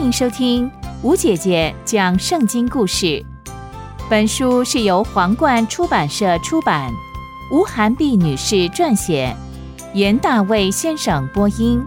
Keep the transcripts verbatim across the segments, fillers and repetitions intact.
迎收听吴姐姐讲圣经故事。本书是由皇冠出版社出版，吴涵碧女士撰写，严大卫先生播音。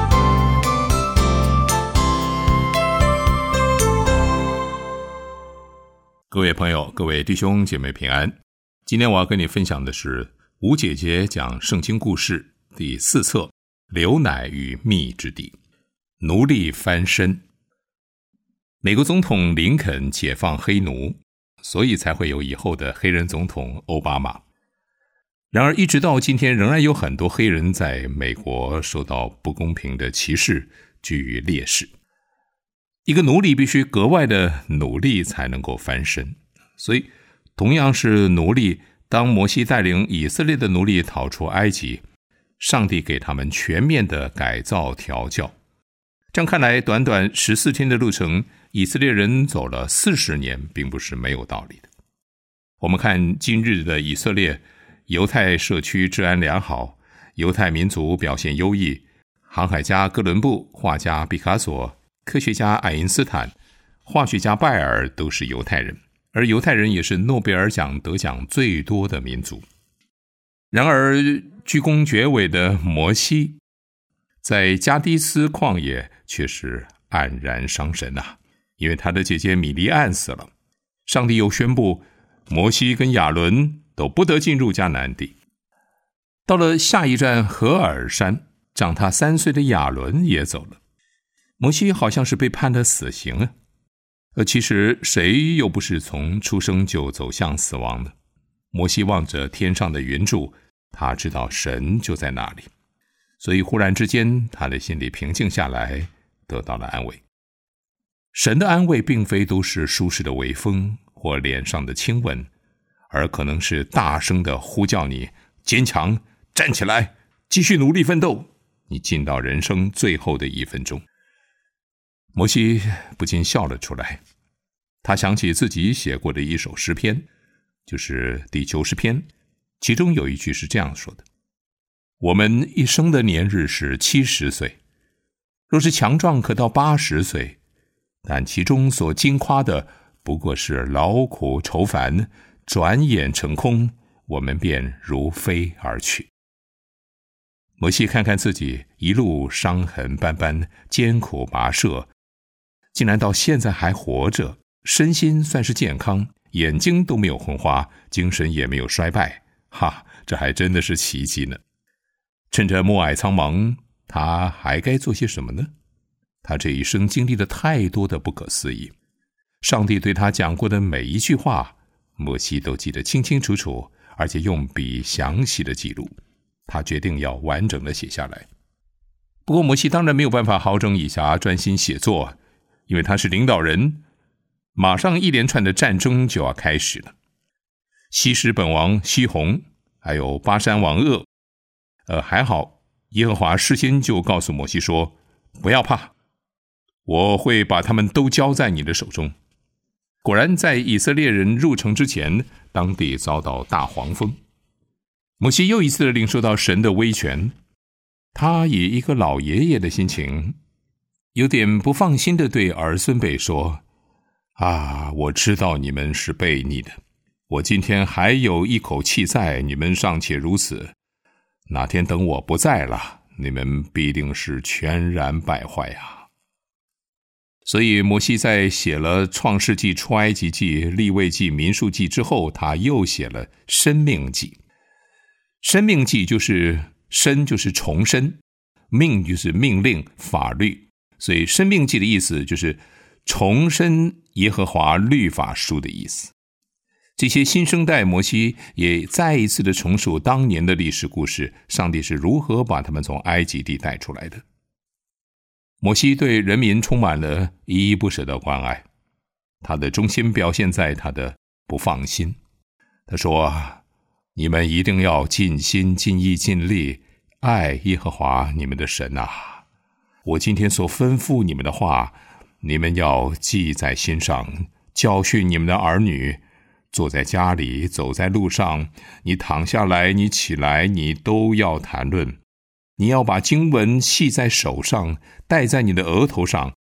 各位朋友，各位弟兄姐妹平安。今天我要跟你分享的是吴姐姐讲圣经故事第四册，流奶与蜜之地，奴隶翻身。美国总统林肯解放黑奴，所以才会有以后的黑人总统奥巴马。然而一直到今天，仍然有很多黑人在美国受到不公平的歧视，居于劣势。一个奴隶必须格外的努力才能够翻身，所以同样是奴隶，当摩西带领以色列的奴隶逃出埃及，上帝给他们全面的改造调教。这样看来，短短十四天的路程，以色列人走了四十年，并不是没有道理的。我们看今日的以色列，犹太社区治安良好，犹太民族表现优异，航海家哥伦布、画家毕卡索、科学家爱因斯坦、化学家拜尔都是犹太人，而犹太人也是诺贝尔奖得奖最多的民族。然而居功厥伟的摩西在加迪斯旷野却是黯然伤神啊，因为他的姐姐米利暗死了。上帝又宣布摩西跟亚伦都不得进入迦南地。到了下一站何尔山，长他三岁的亚伦也走了。摩西好像是被判了死刑啊，而其实谁又不是从出生就走向死亡呢？摩西望着天上的云柱，他知道神就在那里，所以忽然之间他的心里平静下来，得到了安慰。神的安慰并非都是舒适的微风或脸上的亲吻，而可能是大声的呼叫你坚强，站起来，继续努力奋斗，你进到人生最后的一分钟。摩西不禁笑了出来，他想起自己写过的一首诗篇，就是第九十篇，其中有一句是这样说的：我们一生的年日是七十岁，若是强壮可到八十岁，但其中所经夸的不过是劳苦愁烦，转眼成空，我们便如飞而去。摩西看看自己一路伤痕斑斑，艰苦跋涉，竟然到现在还活着，身心算是健康，眼睛都没有昏花，精神也没有衰败，哈，这还真的是奇迹呢。趁着暮霭苍茫，他还该做些什么呢？他这一生经历了太多的不可思议，上帝对他讲过的每一句话，摩西都记得清清楚楚，而且用笔详细的记录。他决定要完整的写下来。不过摩西当然没有办法好整以暇专心写作，因为他是领导人，马上一连串的战争就要开始了。西施本王西宏，还有巴山王噩，呃，还好耶和华事先就告诉摩西说，不要怕，我会把他们都交在你的手中。果然在以色列人入城之前，当地遭到大黄蜂。摩西又一次领受到神的威权，他以一个老爷爷的心情，有点不放心地对儿孙辈说，啊，我知道你们是悖逆的，我今天还有一口气在，你们尚且如此，哪天等我不在了，你们必定是全然败坏啊。所以摩西在写了创世纪、出埃及记、利未记、民数记之后，他又写了申命记。申命记就是申就是重申，命就是命令法律，所以申命记的意思就是重申耶和华律法书的意思。这些新生代摩西也再一次的重述当年的历史故事，上帝是如何把他们从埃及地带出来的。摩西对人民充满了依依不舍的关爱，他的忠心表现在他的不放心。他说，你们一定要尽心尽意尽力爱耶和华你们的神啊！我今天所吩咐你们的话，你们要记在心上，教训你们的儿女，坐在家里，走在路上，你躺下来，你起来，你都要谈论。你要把经文系在手上，戴在你的额头上，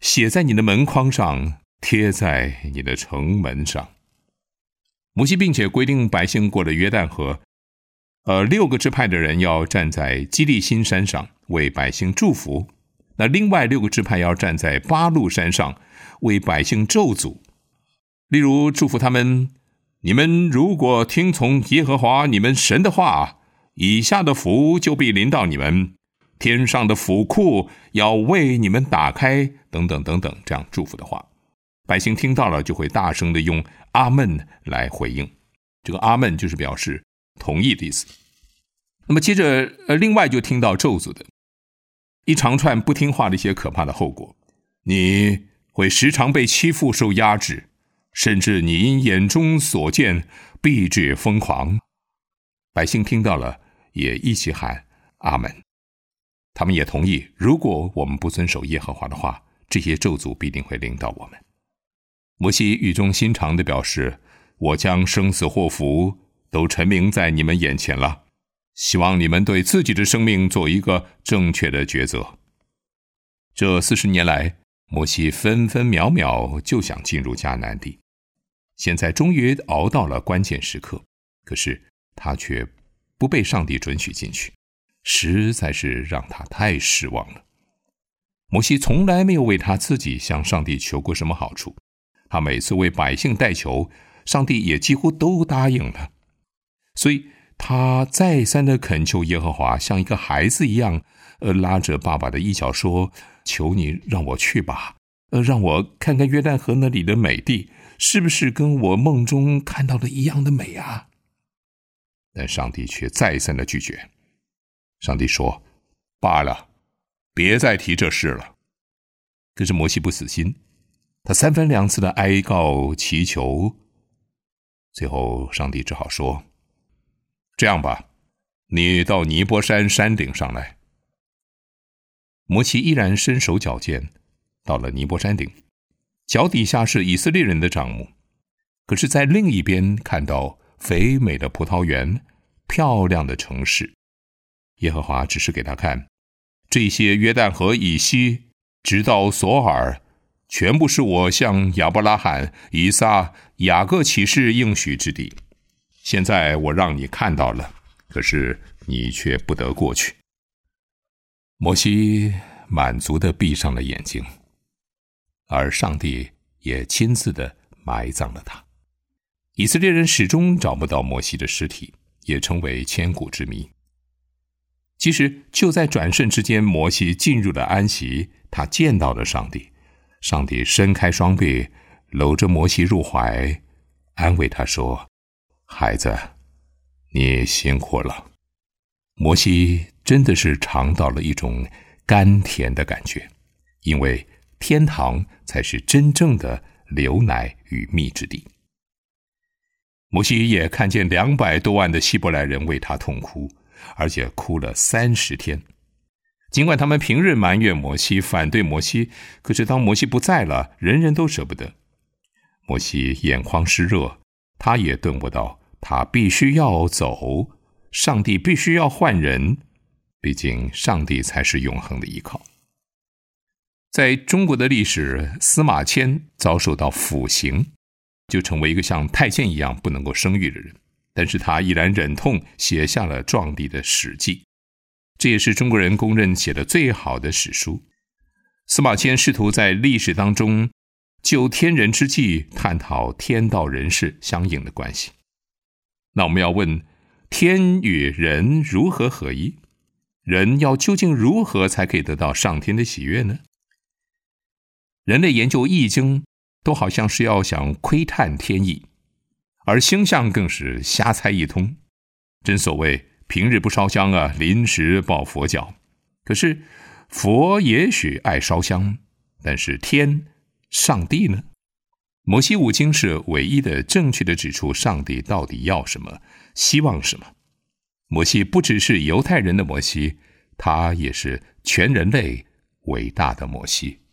写在你的门框上，贴在你的城门上。摩西并且规定百姓过了约旦河，呃，六个支派的人要站在基利心山上为百姓祝福，那另外六个支派要站在巴路山上为百姓咒诅。例如祝福他们，你们如果听从耶和华你们神的话，以下的福就必临到你们，天上的府库要为你们打开，等等等等，这样祝福的话，百姓听到了就会大声的用阿们来回应。这个阿们就是表示同意的意思。那么接着呃，另外就听到咒诅的一长串不听话的一些可怕的后果，你会时常被欺负受压制，甚至你因眼中所见必致疯狂。百姓听到了也一起喊阿们。他们也同意，如果我们不遵守耶和华的话，这些咒诅必定会临到我们。摩西语重心长地表示，我将生死祸福都陈明在你们眼前了，希望你们对自己的生命做一个正确的抉择。这四十年来，摩西分分秒秒就想进入迦南地，现在终于熬到了关键时刻，可是他却不被上帝准许进去，实在是让他太失望了。摩西从来没有为他自己向上帝求过什么好处，他每次为百姓代求，上帝也几乎都答应了，所以他再三的恳求耶和华，像一个孩子一样，呃，拉着爸爸的衣角说，求你让我去吧，呃，让我看看约旦河那里的美地，是不是跟我梦中看到的一样的美啊？但上帝却再三的拒绝。上帝说，罢了，别再提这事了。可是摩西不死心，他三番两次的哀告祈求，最后上帝只好说，这样吧，你到尼波山山顶上来。摩西依然身手矫健，到了尼波山顶，脚底下是以色列人的帐幕，可是在另一边看到肥美的葡萄园，漂亮的城市。耶和华只是给他看，这些约旦河以西直到索尔，全部是我向亚伯拉罕、以撒、雅各起誓应许之地。现在我让你看到了，可是你却不得过去。摩西满足地闭上了眼睛，而上帝也亲自地埋葬了他。以色列人始终找不到摩西的尸体，也成为千古之谜。其实就在转瞬之间，摩西进入了安息，他见到了上帝。上帝伸开双臂，搂着摩西入怀，安慰他说，孩子，你辛苦了。摩西真的是尝到了一种甘甜的感觉，因为天堂才是真正的流奶与蜜之地。摩西也看见两百多万的希伯来人为他痛哭，而且哭了三十天。尽管他们平日埋怨摩西，反对摩西，可是当摩西不在了，人人都舍不得。摩西眼眶湿热，他也顿悟到，他必须要走，上帝必须要换人，毕竟上帝才是永恒的依靠。在中国的历史，司马迁遭受到腐刑，就成为一个像太监一样不能够生育的人，但是他依然忍痛写下了壮丽的史记，这也是中国人公认写的最好的史书。司马迁试图在历史当中就天人之际探讨天道人事相应的关系。那我们要问，天与人如何合一？人要究竟如何才可以得到上天的喜悦呢？人类研究易经都好像是要想窥探天意，而星象更是瞎猜一通。真所谓平日不烧香啊，临时抱佛脚。可是佛也许爱烧香，但是天上帝呢？摩西五经是唯一的正确的指出上帝到底要什么，希望什么。摩西不只是犹太人的摩西，他也是全人类伟大的摩西。